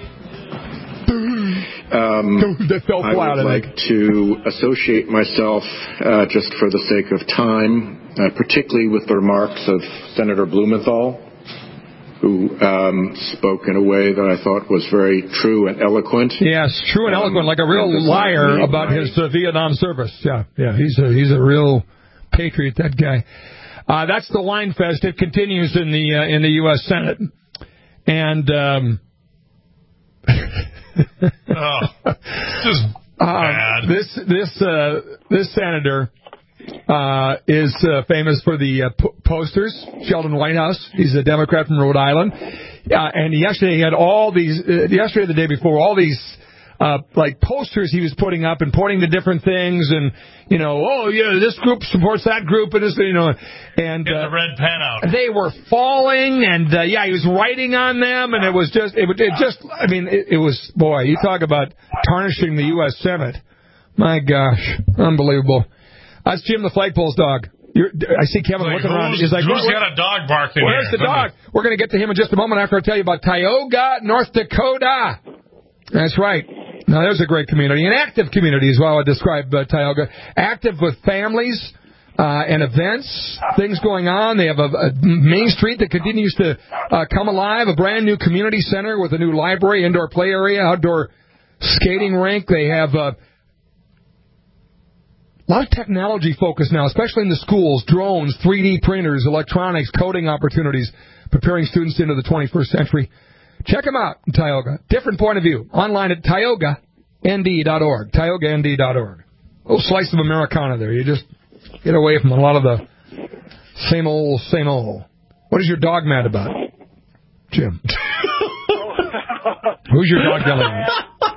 Um, I would like to associate myself, uh, just for the sake of time, uh, particularly with the remarks of Senator Blumenthal, who um, spoke in a way that I thought was very true and eloquent. Yes, true and um, eloquent, like a real liar about his uh, Vietnam service. Yeah, yeah, he's a he's a real patriot, that guy. Uh, that's the Line Fest. It continues in the uh, in the U S Senate, and. Um, oh, just Uh, this this uh, this senator uh, is uh, famous for the uh, p- posters. Sheldon Whitehouse. He's a Democrat from Rhode Island, uh, and yesterday he had all these. Uh, yesterday, or the day before, all these. Uh, like posters he was putting up and pointing to different things, and you know, oh yeah, this group supports that group, and this, you know, and Get uh, the red pen out. They were falling, and uh, yeah, he was writing on them, and it was just, it, it just, I mean, it, it was, boy, you talk about tarnishing the U S Senate. My gosh, unbelievable. That's Jim the Flagpole's dog. You're, I see Kevin like, looking around. He's like, who's got a dog barking? Where's here? the dog? We're going to get to him in just a moment after I tell you about Tioga, North Dakota. That's right. Now, there's a great community. An active community is how I describe uh, Tioga. Active with families uh, and events, things going on. They have a, a Main Street that continues to uh, come alive, a brand-new community center with a new library, indoor play area, outdoor skating rink. They have uh, a lot of technology focus now, especially in the schools, drones, three D printers, electronics, coding opportunities, preparing students into the twenty-first century. Check them out in Tioga. Different point of view. Online at tioga n d dot org. tioga n d dot org. A little slice of Americana there. You just get away from a lot of the same old, same old. What is your dog mad about, Jim? Who's your dog yelling at?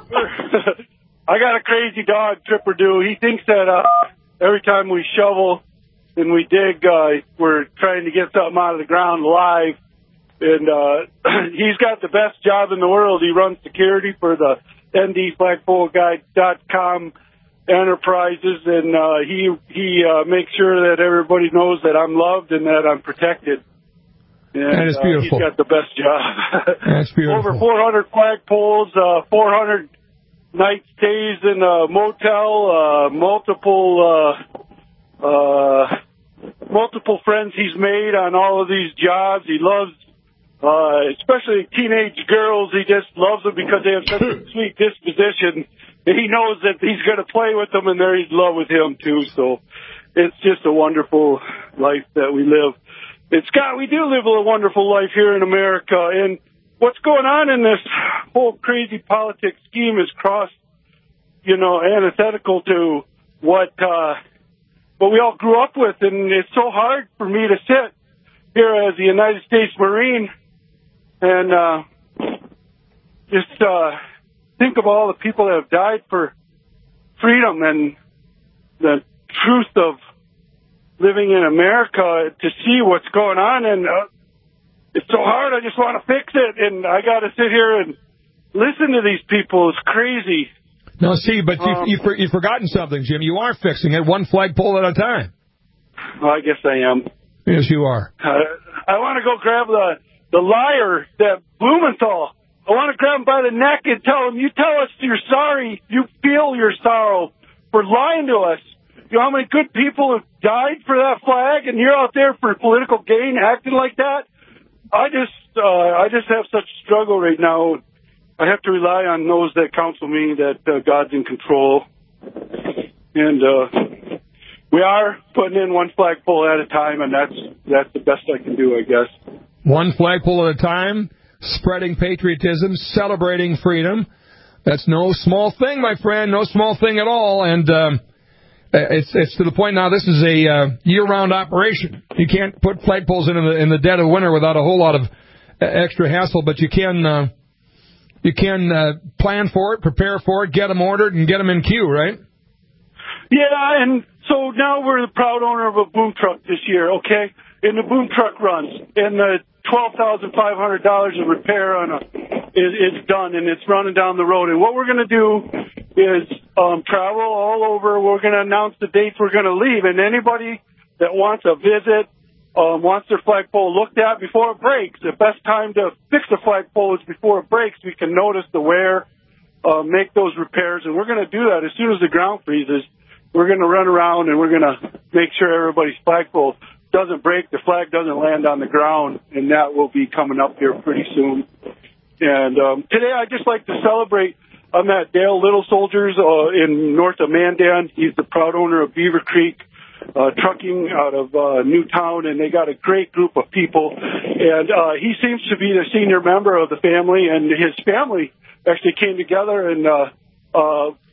I got a crazy dog, Tripper Do. He thinks that uh, every time we shovel and we dig, uh, we're trying to get something out of the ground live. And uh, he's got the best job in the world. He runs security for the N D flagpole guide dot com enterprises, and uh, he he uh, makes sure that everybody knows that I'm loved and that I'm protected. And, that is beautiful. Uh, he's got the best job. That's beautiful. Over four hundred flagpoles, uh, four hundred night stays in a motel, uh, multiple uh, uh, multiple friends he's made on all of these jobs. He loves. Uh, especially teenage girls, he just loves them because they have such a sweet disposition. He knows that he's going to play with them and they're in love with him too. So it's just a wonderful life that we live. And Scott, we do live a wonderful life here in America. And what's going on in this whole crazy politics scheme is cross, you know, antithetical to what, uh, what we all grew up with. And it's so hard for me to sit here as a United States Marine and uh, just uh, think of all the people that have died for freedom and the truth of living in America to see what's going on. And uh, it's so hard. I just want to fix it. And I got to sit here and listen to these people. It's crazy. No, see, but um, you've, you've, you've forgotten something, Jim. You are fixing it one flagpole at a time. Well, I guess I am. Yes, you are. Uh, I want to go grab the the liar, that Blumenthal. I want to grab him by the neck and tell him, you tell us you're sorry, you feel your sorrow for lying to us. You know how many good people have died for that flag, and you're out there for political gain acting like that? I just, uh, I just have such a struggle right now. I have to rely on those that counsel me that uh, God's in control. And, uh, we are putting in one flagpole at a time, and that's that's the best I can do, I guess. One flagpole at a time, spreading patriotism, celebrating freedom. That's no small thing, my friend, no small thing at all. And um, it's it's to the point now this is a uh, year-round operation. You can't put flagpoles in the in the dead of winter without a whole lot of extra hassle, but you can uh, you can uh, plan for it, prepare for it, get them ordered, and get them in queue, right? Yeah, and so now we're the proud owner of a boom truck this year, okay? And the boom truck runs, and the twelve thousand five hundred dollars of repair on a is, is done, and it's running down the road. And what we're going to do is um, travel all over. We're going to announce the dates we're going to leave, and anybody that wants a visit, um, wants their flagpole looked at before it breaks. The best time to fix a flagpole is before it breaks. We can notice the wear, uh, make those repairs, and we're going to do that as soon as the ground freezes. We're going to run around and we're going to make sure everybody's flagpole doesn't break, the flag doesn't land on the ground, and that will be coming up here pretty soon. And um, today I'd just like to celebrate. I'm at Dale Little Soldiers uh, in north of Mandan. He's the proud owner of Beaver Creek uh, Trucking out of uh, Newtown, and they got a great group of people. And uh, he seems to be the senior member of the family, and his family actually came together and uh, uh,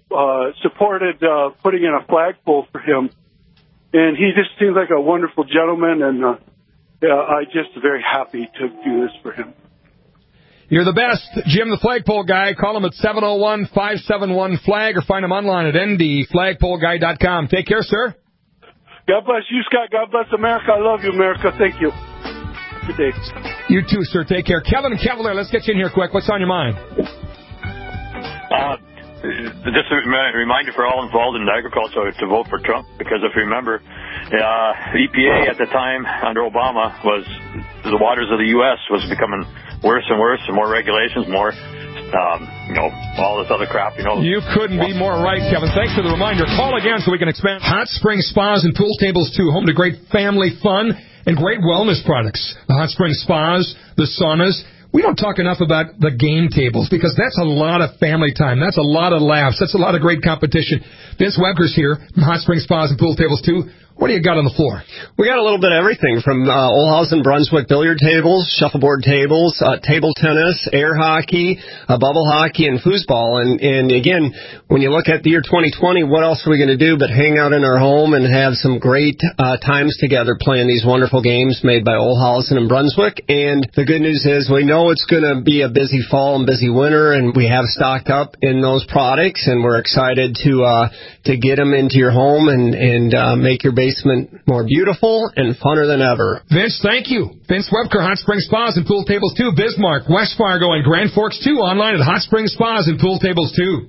uh, supported uh, putting in a flagpole for him. And he just seems like a wonderful gentleman, and uh, yeah, I'm just very happy to do this for him. You're the best. Jim, the flagpole guy. Call him at seven oh one, five seven one, flag or find him online at n d flagpole guy dot com. Take care, sir. God bless you, Scott. God bless America. I love you, America. Thank you. Good day. You too, sir. Take care. Kevin Cavalier, let's get you in here quick. What's on your mind? Uh, just a reminder for all involved in agriculture to vote for Trump, because if you remember, uh, E P A at the time under Obama was the waters of the U S was becoming worse and worse, and more regulations, more, um, you know, all this other crap, you know. You couldn't be more right, Kevin. Thanks for the reminder. Call again so we can expand. Hot Spring Spas and Pool Tables, too. Home to great family fun and great wellness products. The Hot Spring Spas, the saunas. We don't talk enough about the game tables, because that's a lot of family time. That's a lot of laughs. That's a lot of great competition. Vince Webker's here from Hot Spring Spas and Pool Tables, too. What do you got on the floor? We got a little bit of everything from uh, Olhausen Brunswick billiard tables, shuffleboard tables, uh, table tennis, air hockey, uh, bubble hockey, and foosball. And, and again, when you look at the year twenty twenty, what else are we going to do but hang out in our home and have some great uh, times together playing these wonderful games made by Olhausen and Brunswick? And the good news is we know it's going to be a busy fall and busy winter, and we have stocked up in those products, and we're excited to uh, to get them into your home and, and uh, make your basement more beautiful and funner than ever. Vince, thank you. Vince Webker, Hot Spring Spas and Pool Tables two, Bismarck, West Fargo, and Grand Forks two. Online at Hot Spring Spas and Pool Tables two.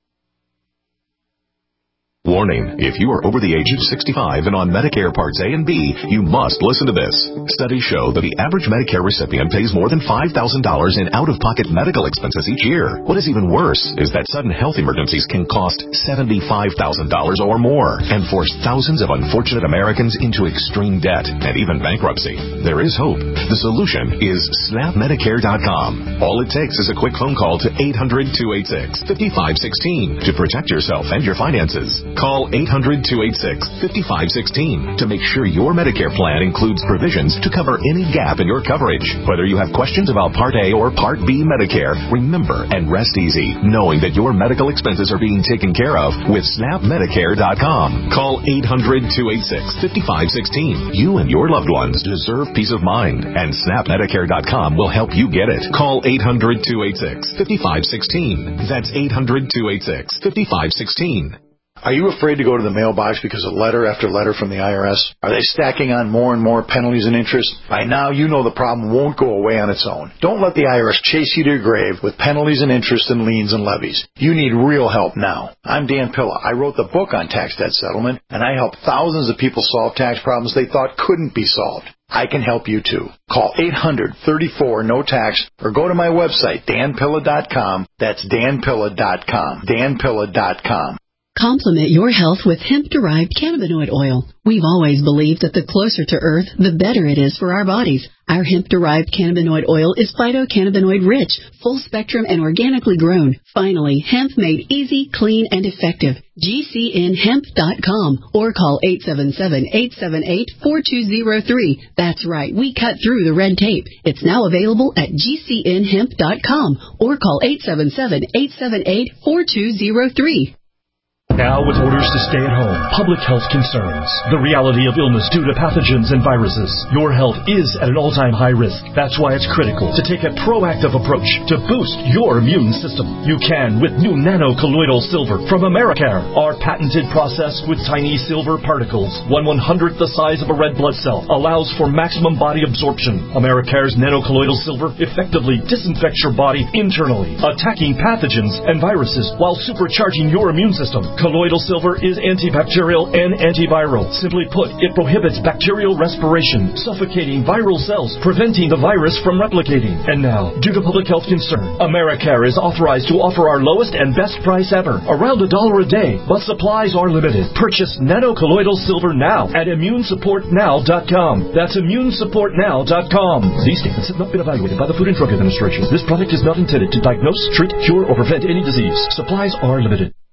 Warning, if you are over the age of sixty-five and on Medicare Parts A and B, you must listen to this. Studies show that the average Medicare recipient pays more than five thousand dollars in out-of-pocket medical expenses each year. What is even worse is that sudden health emergencies can cost seventy-five thousand dollars or more and force thousands of unfortunate Americans into extreme debt and even bankruptcy. There is hope. The solution is snap medicare dot com. All it takes is a quick phone call to eight hundred, two eight six, five five one six to protect yourself and your finances. Call eight hundred, two eight six, five five one six to make sure your Medicare plan includes provisions to cover any gap in your coverage. Whether you have questions about Part A or Part B Medicare, remember and rest easy knowing that your medical expenses are being taken care of with snap medicare dot com. Call eight hundred, two eight six, five five one six. You and your loved ones deserve peace of mind, and snap medicare dot com will help you get it. Call eight hundred, two eight six, five five one six. That's eight hundred, two eight six, five five one six. Are you afraid to go to the mailbox because of letter after letter from the I R S? Are they stacking on more and more penalties and interest? By now, you know the problem won't go away on its own. Don't let the I R S chase you to your grave with penalties and interest and liens and levies. You need real help now. I'm Dan Pilla. I wrote the book on tax debt settlement, and I helped thousands of people solve tax problems they thought couldn't be solved. I can help you too. Call eight hundred, thirty-four, no tax or go to my website, dan pilla dot com. That's dan pilla dot com. dan pilla dot com. Complement your health with hemp-derived cannabinoid oil. We've always believed that the closer to Earth, the better it is for our bodies. Our hemp-derived cannabinoid oil is phytocannabinoid-rich, full-spectrum, and organically grown. Finally, hemp made easy, clean, and effective. G C N hemp dot com or call eight seven seven, eight seven eight, four two zero three. That's right, we cut through the red tape. It's now available at G C N hemp dot com or call eight seven seven, eight seven eight, four two zero three. Now with orders to stay at home, public health concerns, the reality of illness due to pathogens and viruses, your health is at an all-time high risk. That's why it's critical to take a proactive approach to boost your immune system. You can with new nano-colloidal silver from Americare. Our patented process with tiny silver particles, one one-hundredth the size of a red blood cell, allows for maximum body absorption. Americare's nano-colloidal silver effectively disinfects your body internally, attacking pathogens and viruses while supercharging your immune system. Colloidal silver is antibacterial and antiviral. Simply put, it prohibits bacterial respiration, suffocating viral cells, preventing the virus from replicating. And now, due to public health concern, Americare is authorized to offer our lowest and best price ever, around a dollar a day, but supplies are limited. Purchase nano-colloidal silver now at immune support now dot com. That's immune support now dot com. These statements have not been evaluated by the Food and Drug Administration. This product is not intended to diagnose, treat, cure, or prevent any disease. Supplies are limited.